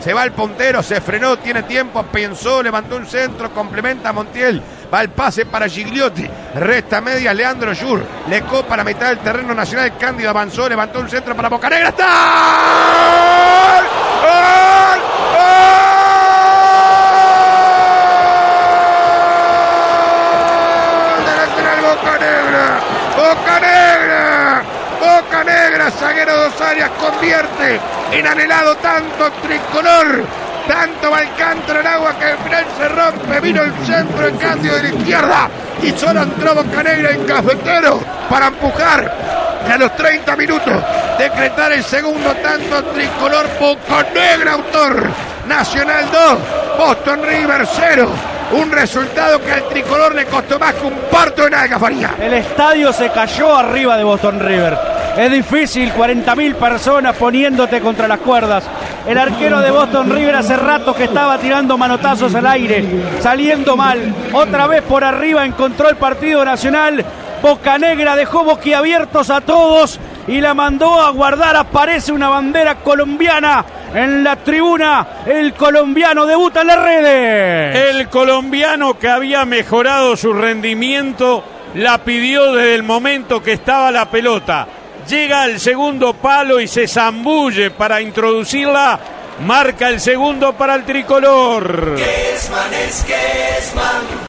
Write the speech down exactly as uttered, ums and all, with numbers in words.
Se va el puntero, se frenó, tiene tiempo, pensó, levantó un centro, complementa a Montiel. Va el pase para Gigliotti. Resta media Leandro Yur. Le copa la mitad del terreno nacional. Cándido avanzó, levantó un centro para Bocanegra. ¡Está! ¡Gol! ¡Gol! ¡De lateral Bocanegra! ¡Bocanegra! Bocanegra, zaguero dos áreas, convierte en anhelado tanto tricolor. Tanto va el cántaro en agua que al final se rompe. Vino el centro en Cándido de la izquierda y solo entró Bocanegra en Cafetero para empujar y a los treinta minutos decretar el segundo tanto tricolor. Bocanegra, autor. Nacional dos, Boston River cero. Un resultado que al tricolor le costó más que un parto de nada que faría. El estadio se cayó arriba de Boston River. Es difícil, cuarenta mil personas poniéndote contra las cuerdas. El arquero de Boston River hace rato que estaba tirando manotazos al aire, saliendo mal. Otra vez por arriba encontró el partido nacional. Bocanegra dejó boquiabiertos a todos y la mandó a guardar. Aparece una bandera colombiana en la tribuna. El colombiano debuta en las redes. El colombiano que había mejorado su rendimiento la pidió desde el momento que estaba la pelota. Llega al segundo palo y se zambulle para introducirla. Marca el segundo para el tricolor. Kesman es Kesman.